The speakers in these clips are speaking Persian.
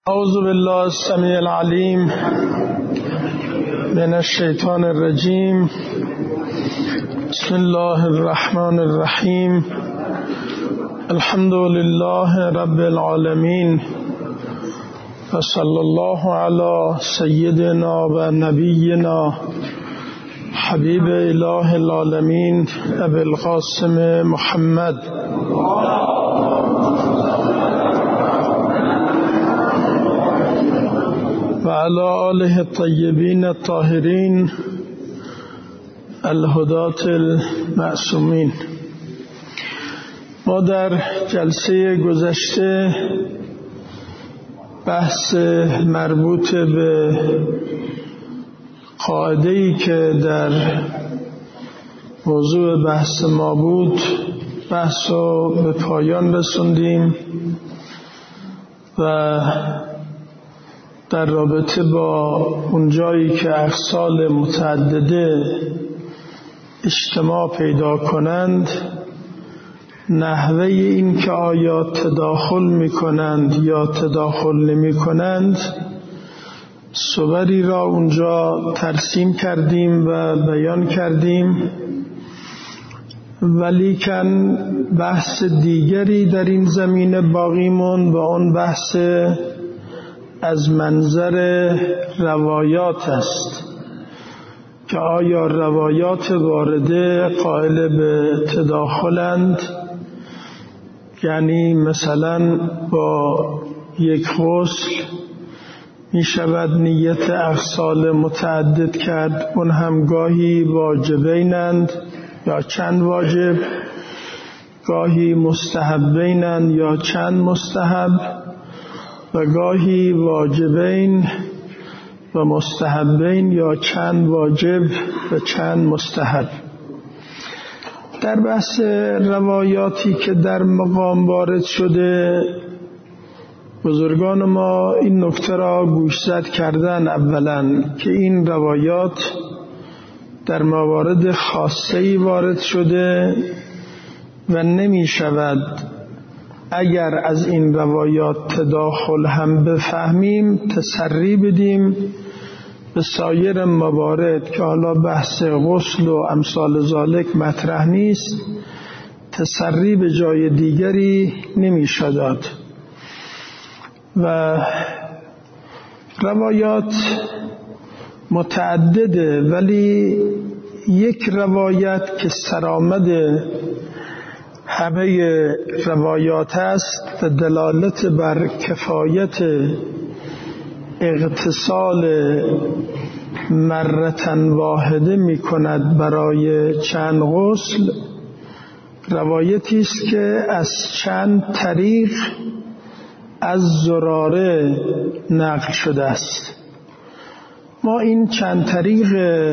اعوذ بالله السمیع العلیم من الشیطان الرجیم. بسم الله الرحمن الرحیم. الحمد لله رب العالمین و صلی الله علی سیدنا و نبینا حبیب اله العالمین ابی القاسم محمد و علی آله الطیبین الطاهرین الهداة المعصومین. ما در جلسه گذشته بحث مربوط به قاعده‌ای که در موضوع بحث ما بود بحث رو به پایان رسوندیم و در رابطه با اون جایی که اغسال متعدده اجتماع پیدا کنند، نحوه این که آیا تداخل می کنند یا تداخل نمی کنند، صوری را اونجا ترسیم کردیم و بیان کردیم. ولیکن بحث دیگری در این زمینه باقی موند و اون بحث از منظر روایات است که آیا روایات وارده قائل به تداخلند، یعنی مثلا با یک غسل می شود نیت اغسال متعدد کرد، اون هم گاهی واجبینند یا چند واجب، گاهی مستحبینند یا چند مستحب، و گاهی واجبین و مستحبین یا چند واجب و چند مستحب. در بحث روایاتی که در مقام وارد شده، بزرگان ما این نکته را گوشزد کردن اولا که این روایات در موارد خاصه‌ای وارد شده و نمی شود اگر از این روایات تداخل هم بفهمیم تسری بدیم به سایر موارد که حالا بحث غسل و امثال ذالک مطرح نیست، تسری به جای دیگری نمیشه داد. و روایات متعدده، ولی یک روایت که سرآمد همه روایات است و دلالت بر کفایت اغتسال مرتن واحده می کند برای چند غسل، روایتی است که از چند طریق از زراره نقل شده است. ما این چند طریق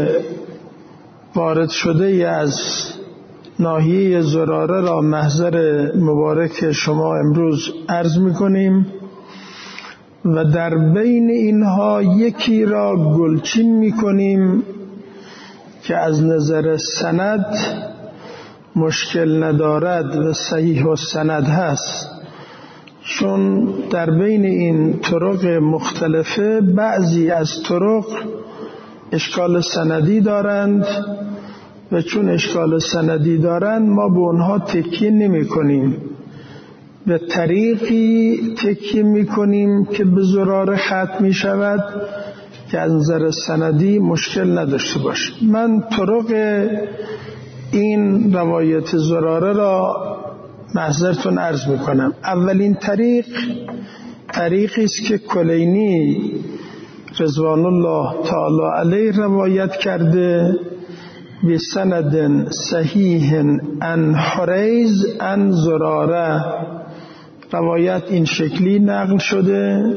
وارد شده از ناحیه زراره را محضر مبارک شما امروز عرض می‌کنیم و در بین اینها یکی را گلچین می‌کنیم که از نظر سند مشکل ندارد و صحیح السند هست، چون در بین این طرق مختلفه بعضی از طرق اشکال سندی دارند و چون اشکال سندی دارند ما به اونها تکیه نمی کنیم، به طریقی تکیه می کنیم که به زراره ختم می شود که از نظر سندی مشکل نداشته باشه. من طرق این روایت زراره را محضرتون عرض می کنم. اولین طریق طریقی است که کلینی رضوان الله تعالی علیه روایت کرده بسند صحیح عن حریز عن زراره. روایت این شکلی نقل شده.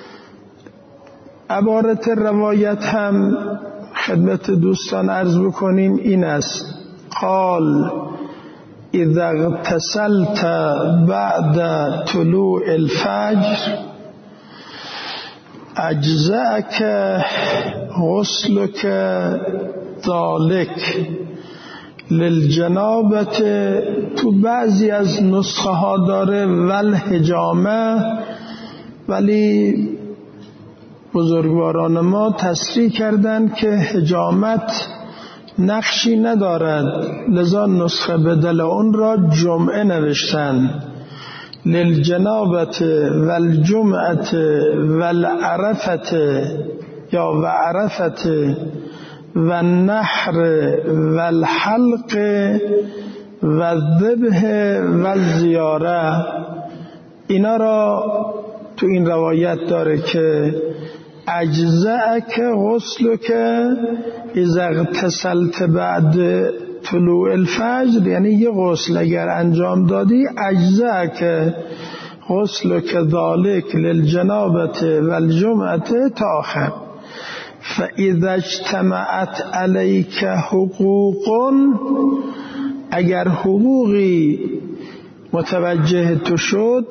عبارت روایت هم خدمت دوستان عرض بکنیم این است: قال اذا اغتسلت بعد طلوع الفجر اجزأك غسلك ذلك للجنابت. تو بعضی از نسخه ها داره والحجامه، ولی بزرگواران ما تصریح کردند که حجامت نقشی ندارد، لذا نسخه بدل اون را جمعه نوشتند. للجنابت والجمعت والعرفت یا وعرفت والنحر والحلق والذبح والزیاره. اینا را تو این روایت داره که اجزأک غسلک اذا اغتسلت بعد طلوع الفجر، یعنی یه غسل اگر انجام دادی اجزأک غسلک ذالک للجنابت والجمعت تا آخر. فاذا اجتمعت علیک حقوق، اگر حقوقی متوجه تو شد،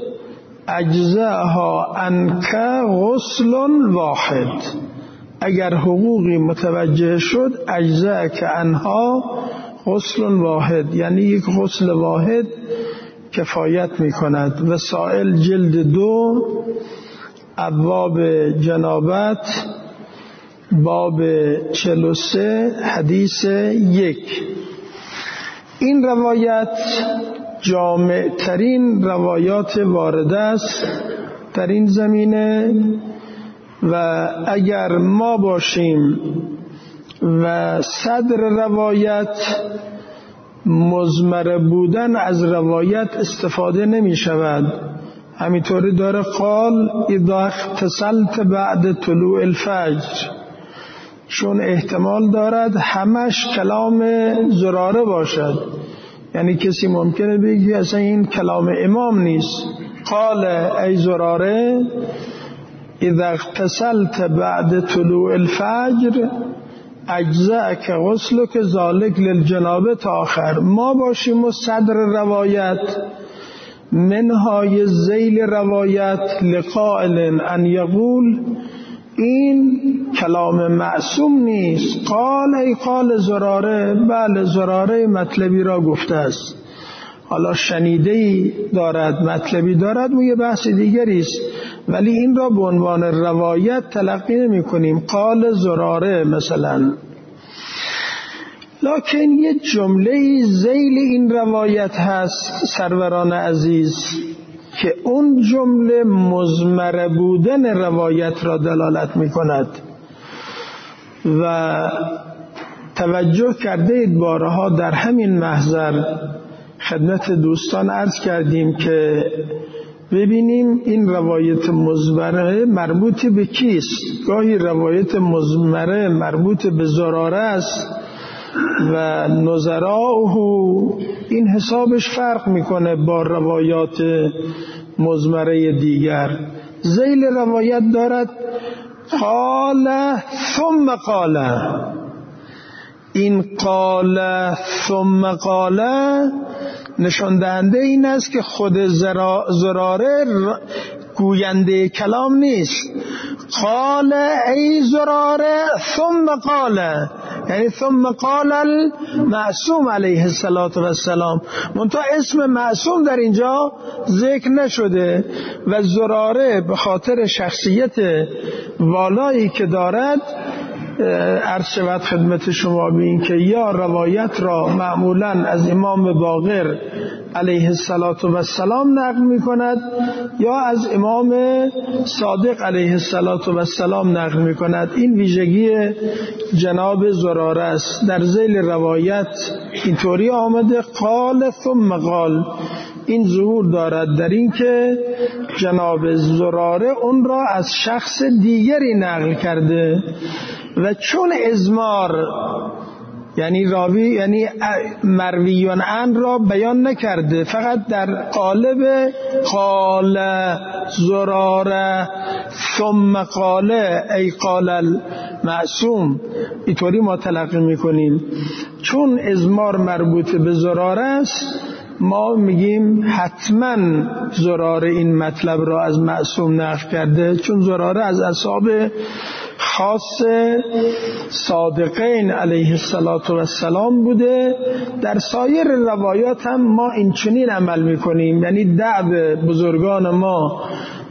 اجزاها عنک غسل واحد، اگر حقوقی متوجه شد اجزاک عنها غسل واحد، یعنی یک غسل واحد کفایت می کند. وسائل جلد 2 ابواب جنابت باب 43 حدیث 1. این روایت جامع ترین روایات وارده است در این زمینه و اگر ما باشیم و صدر روایت مضمر بودن از روایت استفاده نمی شود. همینطوری داره قال اذا اغتسلت بعد طلوع الفجر، چون احتمال دارد همش کلام زراره باشد، یعنی کسی ممکنه بگه اصلا این کلام امام نیست. قال ای زراره اذا اغتسلت بعد طلوع الفجر اجزاک غسلک ذالک للجنابه تا آخر. ما باشیم و صدر روایت منهای ذیل روایت لقائل ان یقول این کلام معصوم نیست. قال ای قال زراره، بله زراره مطلبی را گفته است، حالا شنیده‌ای دارد مطلبی دارد و یه بحث دیگری است، ولی این را به عنوان روایت تلقی نمی کنیم. قال زراره مثلا. لکن یه جمله ذیل این روایت هست سروران عزیز که اون جمله مضمر بودن روایت را دلالت می کند و توجه کرده اید بارها در همین محضر خدمت دوستان عرض کردیم که ببینیم این روایت مضمره مربوط به کیست. گاهی روایت مضمره مربوط به زراره است و نظراءه این حسابش فرق میکنه با روایات مضمره دیگر. ذیل روایت دارد قال ثم قال. این قال ثم قال نشان دهنده این است که خود زراره گوینده کلام نیست. قال ای زراره ثم قال، یعنی ثم قال المعصوم علیه السلام، منتها اسم معصوم در اینجا ذکر نشده و زراره به خاطر شخصیت والایی که دارد عرض شود خدمت شما به این که یا روایت را معمولا از امام باقر علیه السلام نقل می کند یا از امام صادق علیه السلام نقل می کند. این ویژگی جناب زراره است. در ذیل روایت اینطوری آمده قال ثم قال، این ظهور دارد در این که جناب زراره اون را از شخص دیگری نقل کرده و چون ازمار یعنی راوی یعنی مرویون عن را بیان نکرده، فقط در قالب قال زراره ثم قال ای قال المعصوم اینطوری ما تلقی میکنیم. چون ازمار مربوط به زراره است ما میگیم حتما زراره این مطلب را از معصوم نقل کرده، چون زراره از اصحاب خاص صادقین علیه السلام بوده. در سایر روایات هم ما این چنین عمل میکنیم، یعنی دعو بزرگان ما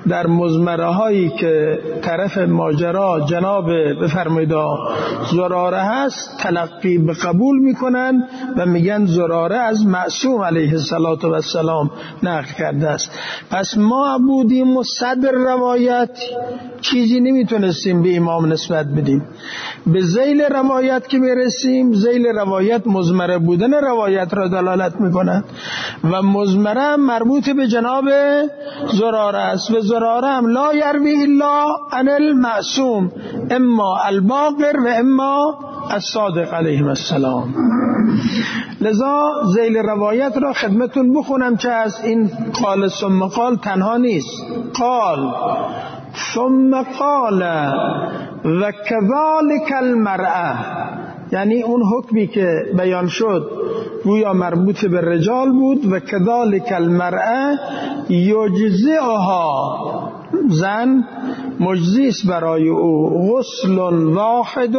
در مزمره هایی که طرف ماجرا جناب بفرمایید زراره هست تلقی به قبول میکنن و میگن زراره از معصوم علیه السلام نقل کرده است. پس ما بودیم و صدر روایت چیزی نمیتونستیم به امام نسبت بدیم. به ذیل روایت که میرسیم، ذیل روایت مزمره بودن روایت را دلالت میکند و مزمره هم مربوط به جناب زراره است و زراره هم لا یروی الا عن المعصوم اما الباقر و اما الصادق علیه السلام. لذا ذیل روایت را خدمتون بخونم که از این قال ثم قال تنها نیست. قال ثم قال و کذالک المرأه، یعنی اون حکمی که بیان شد گویا مربوط به رجال بود و کذالک المرأه یجزئها، زن مجزیس برای او غسل واحد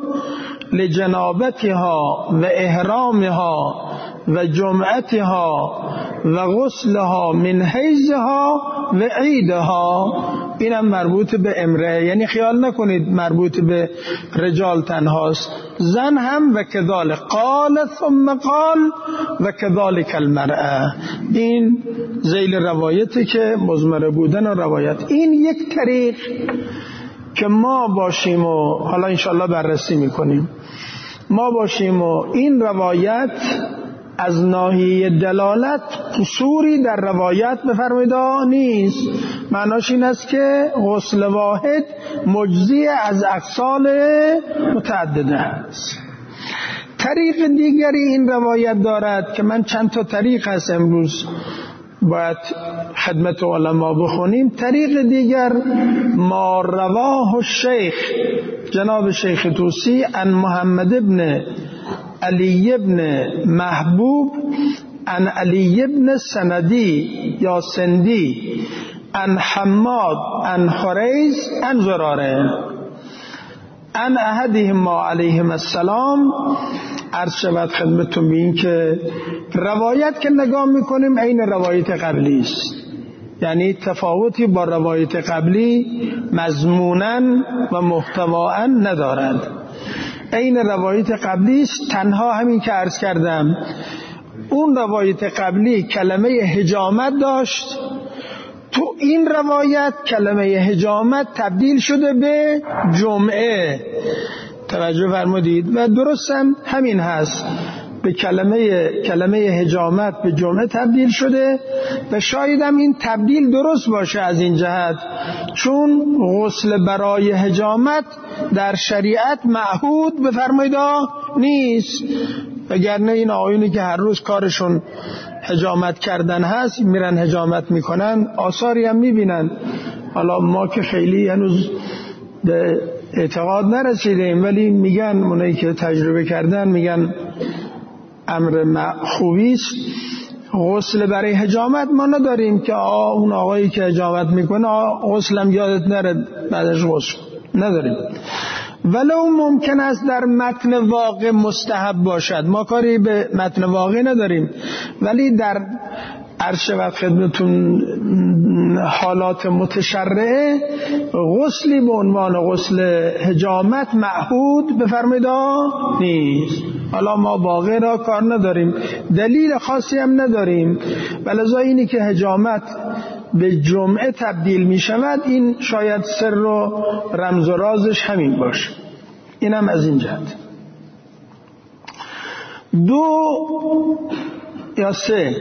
لجنابتها و احرامها و جمعتها و غسلها من حیضها و عیدها. اینم مربوط به امرأه، یعنی خیال نکنید مربوط به رجال تنهاست، زن هم و کذالک. قال ثم قال و کذالک المرأه. این ذیل روایتی که مزمره بودن و روایت. این یک طریق که ما باشیم و حالا انشاءالله بررسی میکنیم، ما باشیم و این روایت از ناحیه دلالت قصوری در روایت بفرمایید نیست. معناش این است که غسل واحد مجزی از اغسال متعدده است. طریق دیگری این روایت دارد که من چند تا طریق هست امروز باید خدمت علما بخونیم. طریق دیگر ما رواه الشیخ جناب شیخ طوسی عن محمد ابن علی ابن محبوب عن علی ابن سندی یا سندی عن حماد عن حریز عن زراره عن احدهما علیهم السلام. عرض شود خدمتتون به این که روایت که نگاه میکنیم عین روایت قبلی است، یعنی تفاوتی با روایت قبلی مضموناً و محتواً ندارد، عین روایت قبلی است. تنها همین که عرض کردم اون روایت قبلی کلمه حجامت داشت، تو این روایت کلمه حجامت تبدیل شده به جمعه. توجه فرمودید؟ و درست هم همین هست، به کلمه حجامت به جمعه تبدیل شده و شاید هم این تبدیل درست باشه از این جهت چون غسل برای حجامت در شریعت معهود بفرمایید نیست. وگرنه این آقایونی که هر روز کارشون حجامت کردن هست میرن حجامت میکنن، آثاری هم میبینن. حالا ما که خیلی هنوز به اعتقاد نرسیدیم ولی میگن اونایی که تجربه کردن میگن امر خوبی است. غسل برای حجامت ما نداریم که اون آقایی که حجامت میکنه غسلم یادت نره بعدش غسل نداریم، ولو ممکن است در متن واقع مستحب باشد، ما کاری به متن واقع نداریم، ولی در عرض وقت خدمتون حالات متشرعه غسلی به عنوان غسل حجامت معهود بفرمایید نیست. حالا ما واقع را کار نداریم، دلیل خاصی هم نداریم، ولذا اینی که حجامت به جمعه تبدیل می شود این شاید سر و رمز و رازش همین باشه. اینم از این جهت. دو یا سه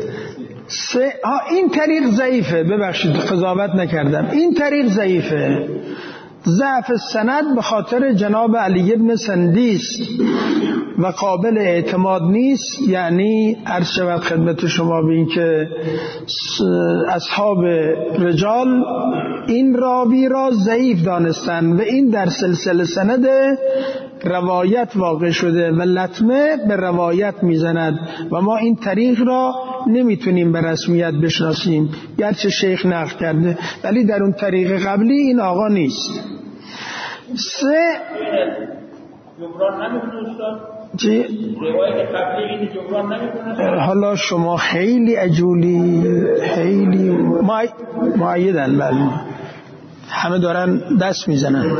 این طریق ضعیفه، ببخشید قضاوت نکردم، این طریق ضعیفه، ضعف سند به خاطر جناب علی ابن سندی است و قابل اعتماد نیست. یعنی عرض شود خدمت شما به این که اصحاب رجال این راوی را ضعیف دانستن و این در سلسله سند روایت واقع شده و لطمه به روایت میزند و ما این طریق را نمیتونیم به رسمیت بشناسیم، گرچه شیخ نقل کرده ولی در اون طریق قبلی این آقا نیست. سه چی؟ روایت قبلی این جبران نمیکنه. حالا شما خیلی عجولی، خیلی معیدن، بله همه دارن دست میزنن.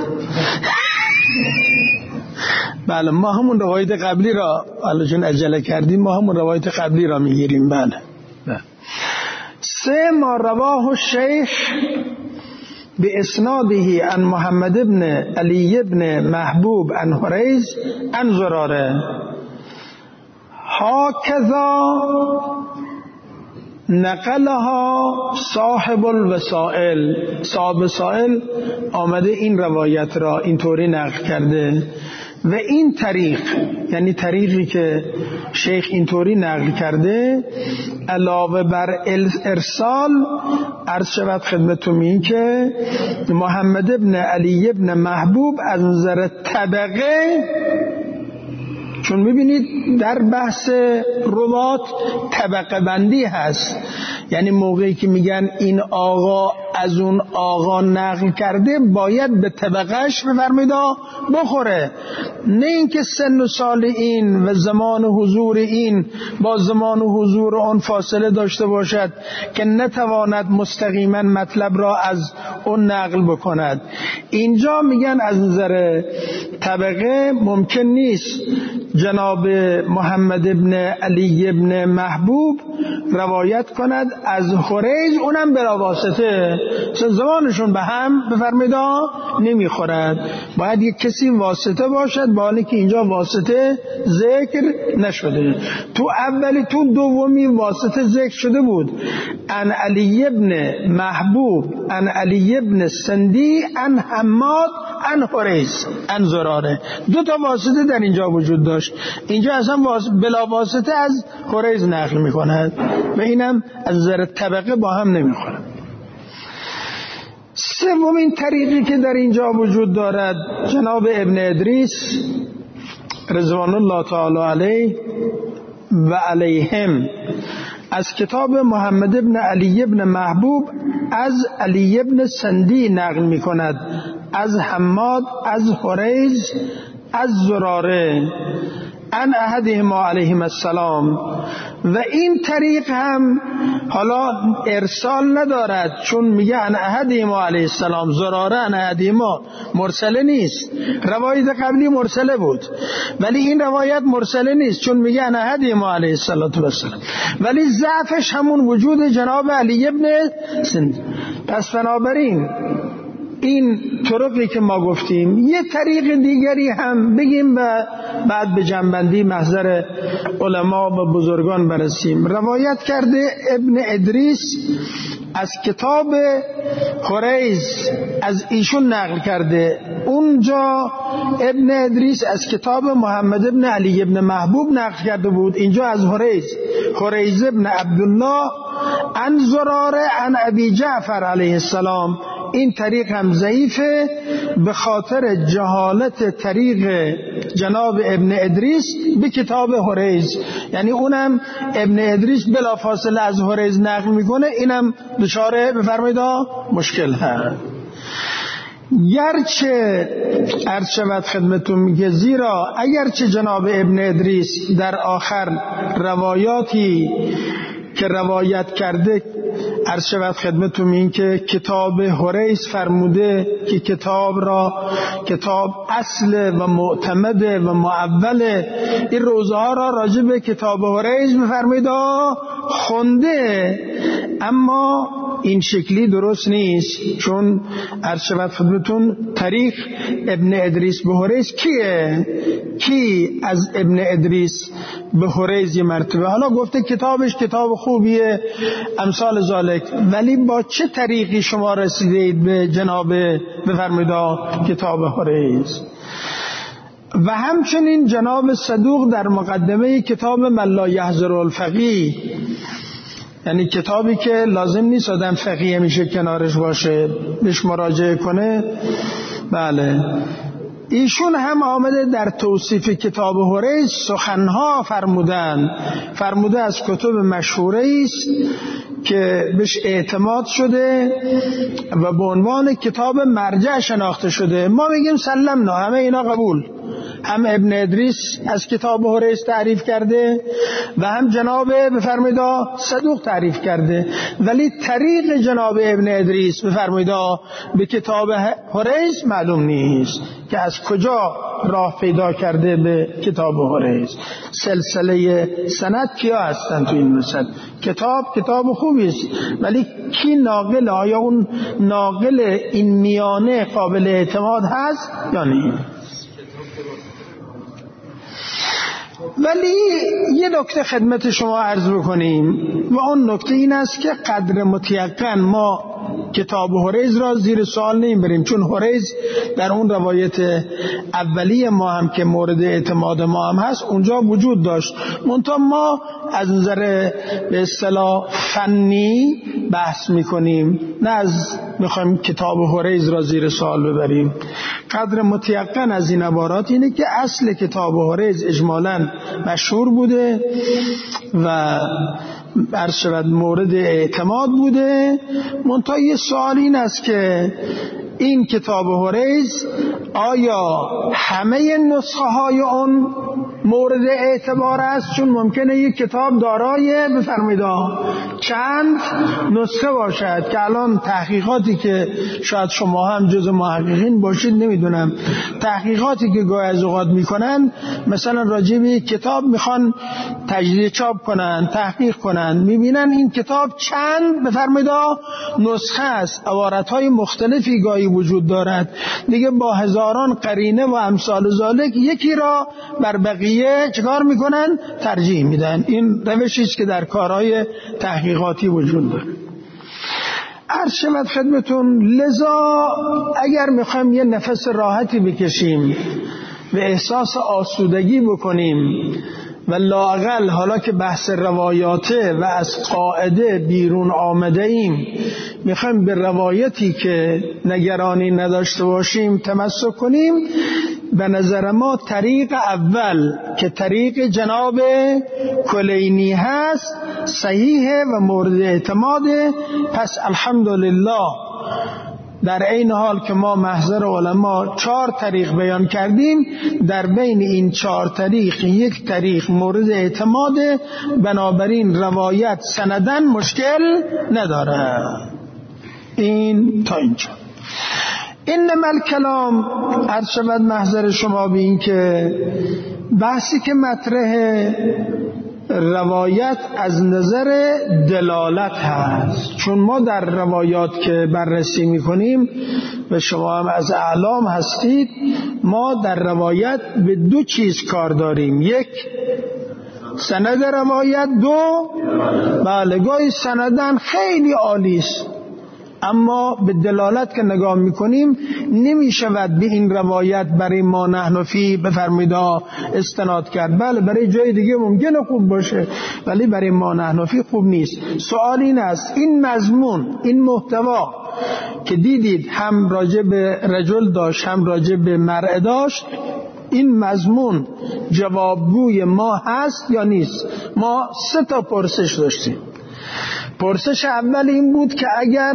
بله ما همون روایت قبلی را، حالا چون عجله کردیم ما همون روایت قبلی را میگیریم. بله. 3 ما رواه الشیخ باسناده عن محمد بن علی بن محبوب عن حریز عن زراره هكذا نقلها صاحب الوسائل. صاحب وسائل آمده این روایت را اینطوری نقل کرده و این طریق، یعنی طریقی که شیخ اینطوری نقل کرده، علاوه بر ارسال عرض شود خدمتتون این که محمد ابن علی ابن محبوب از نظر طبقه، چون میبینید در بحث روات طبقه بندی هست، یعنی موقعی که میگن این آقا از اون آقا نقل کرده باید به طبقهش بفرمایید بخوره، نه اینکه سن و سال این و زمان حضور این با زمان حضور اون فاصله داشته باشد که نتواند مستقیما مطلب را از اون نقل بکند. اینجا میگن از نظر طبقه ممکن نیست جناب محمد ابن علی ابن محبوب روایت کند از حریز، اونم بلا واسطه، زمانشون به هم بفرمایید نمیخورد، باید یک کسی واسطه باشد، با حالی که اینجا واسطه ذکر نشده. تو دومی واسطه ذکر شده بود، ان علی ابن محبوب ان علی ابن سندی ان حماد ان حریز ان زراره. 2 تا واسطه در اینجا وجود داشت، اینجا اصلا بلا واسطه از حریز نقل میکند و اینم از نظر طبقه با هم نمیخورد. 3مین طریقی که در اینجا وجود دارد، جناب ابن ادریس رضوان الله تعالی علیه و علیهم از کتاب محمد ابن علی ابن محبوب از علی ابن سندی نقل می کند، از حماد از حریز از زراره ان احدهما علیهم السلام. و این طریق هم حالا ارسال ندارد، چون میگه ان احدهما علیه السلام، زراره ان احدهما مرسله نیست. روایت قبلی مرسله بود ولی این روایت مرسله نیست، چون میگه ان احدهما علیه السلام، ولی ضعفش همون وجود جناب علی ابن سند. پس بنابراین این طرقی که ما گفتیم، یه طریق دیگری هم بگیم و بعد به جنبندی محضر علما و بزرگان برسیم. روایت کرده ابن ادریس از کتاب حریز، از ایشون نقل کرده. اونجا ابن ادریس از کتاب محمد ابن علی ابن محبوب نقل کرده بود، اینجا از حریز ابن عبدالله عن زراره عن ابی جعفر علیه السلام. این طریق هم ضعیفه به خاطر جهالت طریق جناب ابن ادریس به کتاب حریز، یعنی اونم ابن ادریس بلافاصله از حریز نقل میکنه، اینم دچار بفرمایید مشکل هست. گرچه عرض شود خدمتون میگه، زیرا اگرچه جناب ابن ادریس در آخر روایاتی که روایت کرده عرض شود خدمتون این که کتاب حریز فرموده که کتاب اصل و معتمد و معول، این روزه ها را راجع به کتاب حریز بفرمایید خونده، اما این شکلی درست نیست، چون عرض شود خدمتون طریق ابن ادریس به حریز کی از ابن ادریس به حریز یه مرتبه، حالا گفته کتابش کتاب خوبیه امثال ذالک، ولی با چه طریقی شما رسیدید به جناب بفرمایید کتاب حریز؟ و همچنین جناب صدوق در مقدمه کتاب من لا یحضر الفقیه، یعنی کتابی که لازم نیست آدم فقیه میشه کنارش باشه بهش مراجعه کنه، بله، ایشون هم آمده در توصیف کتاب حریز سخنها فرموده از کتب مشهوره است که بهش اعتماد شده و به عنوان کتاب مرجع شناخته شده، ما میگیم سلمنا، همه اینا قبول. هم ابن ادریس از کتاب هریس تعریف کرده و هم جناب بفرمایید صدوق تعریف کرده، ولی طریق جناب ابن ادریس بفرمایید به کتاب هریس معلوم نیست که از کجا راه پیدا کرده به کتاب هریس. سلسله سند کیا هستن تو این مثل؟ کتاب خوبی است، ولی کی ناقل؟ آیا اون ناقل این میانه قابل اعتماد هست یا نه؟ ولی یه نکته خدمت شما عرض بکنیم و اون نکته این است که قدر متیقن ما کتاب هریز را زیر سوال نمیبریم، چون هریز در اون روایت اولیه ما هم که مورد اعتماد ما هم هست اونجا وجود داشت، منتها ما از نظر به اصطلاح فنی بحث میکنیم، نه از میخوایم کتاب هریز را زیر سوال ببریم. قدر متیقن از این عبارات اینه که اصل کتاب هریز اجمالاً مشهور بوده و عرض شود مورد اعتماد بوده. منتها یه سوال این است که این کتاب هریز آیا همه نسخه های اون مورد اعتبار است؟ چون ممکنه یک کتاب دارای بفرمایید چند نسخه باشد که الان تحقیقاتی که شاید شما هم جز محققین باشید نمیدونم، تحقیقاتی که گاهی از اوقات میکنن مثلا راجع به یک کتاب میخوان تجدید چاپ کنن، تحقیق کنن، میبینن این کتاب چند بفرمایید نسخه است، عبارتهای مختلفی گاهی وجود دارد، دیگه با هزاران قرینه و امثال ذالک یکی را بر بقیه چکار میکنن؟ ترجیح میدن. این روشی است که در کارهای تحقیقاتی وجود داره. عرض شود خدمتون، لذا اگر میخوایم یه نفس راحتی بکشیم و احساس آسودگی بکنیم و لااقل حالا که بحث روایاته و از قاعده بیرون آمده ایم میخوایم به روایتی که نگرانی نداشته باشیم تمسک کنیم، به نظر ما طریق اول که طریق جناب کلینی هست صحیحه و مورد اعتماده. پس الحمدلله در این حال که ما محضر علما 4 طریق بیان کردیم، در بین این 4 طریق یک طریق مورد اعتماده، بنابراین روایت سندن مشکل نداره. این تا اینجا. انما الکلام عرض شود محضر شما به این که بحثی که مطرح روایت از نظر دلالت هست، چون ما در روایات که بررسی میکنیم و شما هم از اعلام هستید، ما در روایت به 2 چیز کار داریم: یک سند روایت، 2 بله گاهی سندن خیلی عالی است اما به دلالت که نگاه میکنیم نمیشود به این روایت برای ما نحن فی بفرمایید استناد کرد. بله برای جای دیگه ممکنه خوب باشه ولی برای ما نحن فی خوب نیست. سوال این است این مضمون، این محتوا که دیدید هم راجع به رجل داشت هم راجع به مرء داشت، این مضمون جوابگوی ما هست یا نیست؟ ما 3 تا پرسش داشتیم. پرسش اول این بود که اگر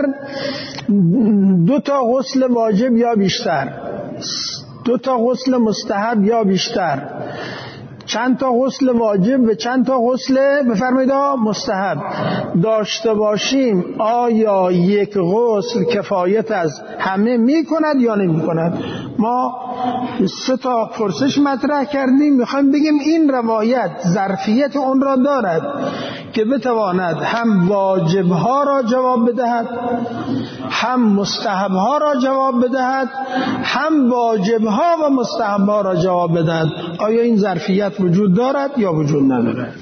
2 تا غسل واجب یا بیشتر، 2 تا غسل مستحب یا بیشتر، چند تا غسل واجب و چند تا غسل بفرمایید مستحب داشته باشیم، آیا یک غسل کفایت از همه می کند یا نمی کند؟ ما 3 تا پرسش مطرح کردیم، میخوایم بگیم این روایت ظرفیت اون را دارد که بتواند هم واجبها را جواب بدهد، هم مستحبها را جواب بدهد، هم واجبها و مستحبها را جواب بدهد. آیا این ظرفیت وجود دارد یا وجود ندارد؟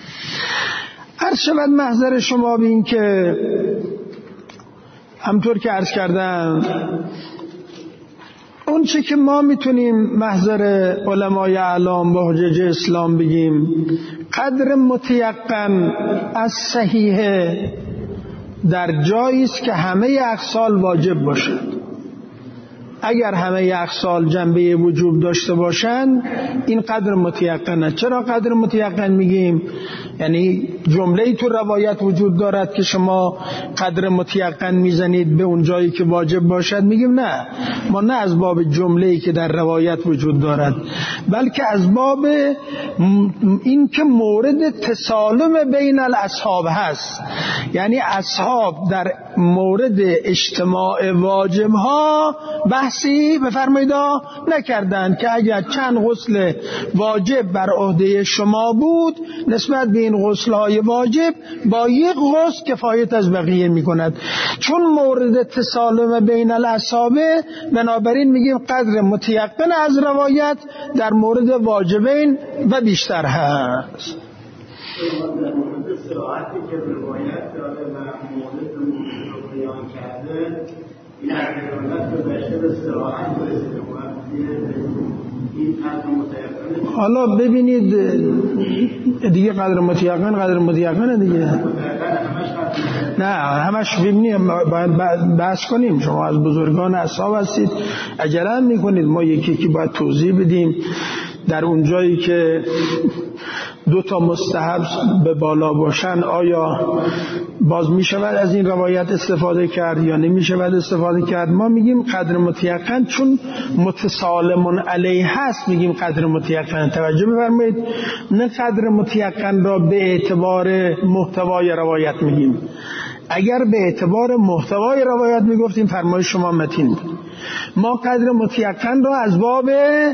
عرض شود محضر شما به این که همطور که عرض کردم اون چه که ما میتونیم محضر علمای اعلام با حجج اسلام بگیم قدر متیقن از صحیحه در جایی است که همه اغسال واجب باشد. اگر همه اخصال جنبه وجوب داشته باشن این قدر متیقنه. چرا قدر متیقن میگیم؟ یعنی جمله‌ای تو روایت وجود دارد که شما قدر متیقن میزنید به اون جایی که واجب باشد. میگیم نه، ما نه از باب جمله‌ای که در روایت وجود دارد، بلکه از باب این که مورد تسالم بین الاصحاب هست. یعنی اصحاب در مورد اجتماع واجبها بحثی بفرمایید نکردند که اگر چند غسل واجب بر عهده شما بود نسبت به این غسل‌های واجب با یک غسل کفایت از بقیه می‌کند. چون مورد تسالم بین الاصحاب، بنابراین میگیم قدر متیقن از روایت در مورد واجبین و بیشتر هست. در مورد صراحتی که روایت داره و مورد رو بیان کرده، این احتمالات گذشته به صراحت برسه این قدر متیقن. حالا ببینید دیگه قدر متیقن دیگه نه همش ببینیم، باید بحث کنیم. شما از بزرگان اصحاب هستید، عجله میکنید، ما یکی باید توضیح بدیم. در اون جایی که دو تا مستحب به بالا باشن آیا باز می شود از این روایت استفاده کرد یا نمی شود استفاده کرد؟ ما میگیم قدر متیقن، چون متسالمون علیه هست میگیم قدر متیقن. توجه بفرمایید، نه قدر متیقن را به اعتبار محتوای روایت میگیم. اگر به اعتبار محتوای روایت میگفتیم فرمایش شما متین بود. ما قدر متیقن را از باب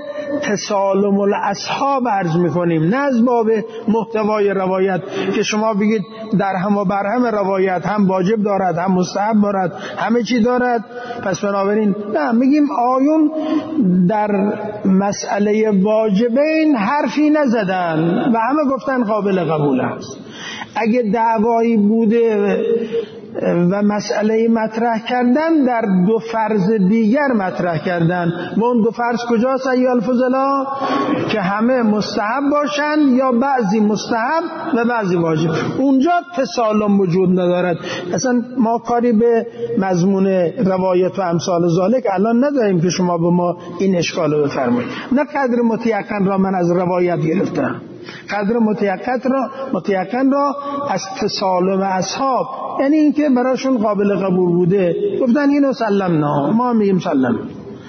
تسالم الاصحاب عرض میکنیم، نه از باب محتوای روایت که شما بگید در هم و بر هم روایت هم واجب دارد هم مستحب دارد همه چی دارد، پس بنابراین نه، میگیم آیون در مسئله واجبین حرفی نزدن و همه گفتن قابل قبول است. اگه دعوایی بوده و مسئله مطرح کردن در دو فرض دیگر مطرح کردن، و اون دو فرض کجاست ایها الفضلا؟ که همه مستحب باشن یا بعضی مستحب و بعضی واجب. اونجا تسالم وجود ندارد. اصلا ما کاری به مضمون روایت و امثال ذالک الان نداریم که شما به ما این اشکال رو بفرمایید. نه قدر متیقن را من از روایت گرفتم، قدر متیقن را از تسالم اصحاب، یعنی این که براشون قابل قبول بوده گفتن اینو سلمنا، ما میگیم سلم،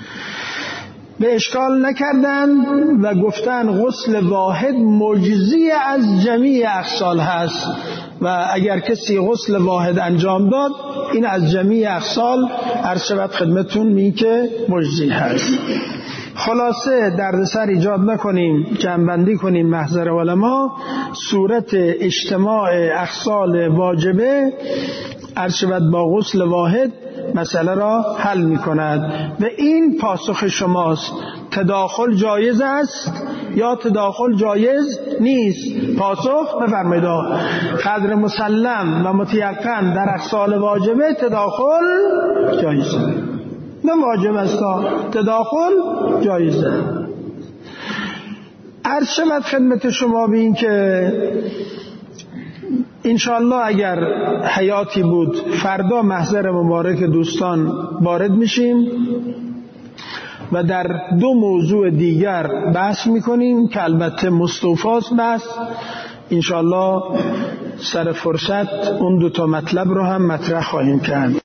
به اشکال نکردن و گفتن غسل واحد مجزی از جمیع اغسال هست و اگر کسی غسل واحد انجام داد این از جمیع اغسال عرض شود خدمتون می که مجزی هست. خلاصه دردسر ایجاد نکنیم، جمع‌بندی کنیم محضر علما. صورت اجتماع اغسال واجبه عرض شود با غسل واحد مسئله را حل می کند و این پاسخ شماست. تداخل جایز است یا تداخل جایز نیست؟ پاسخ بفرمایید قدر مسلم و متیقن در اغسال واجبه تداخل جایزه، نه واجب است، تداخل جایزه. عرض شود خدمت شما به این که انشاءالله اگر حیاتی بود فردا محضر مبارک دوستان وارد میشیم و در دو موضوع دیگر بحث میکنیم که البته مستوفاست بحث. انشاءالله سر فرصت اون دو تا مطلب رو هم مطرح خواهیم کرد.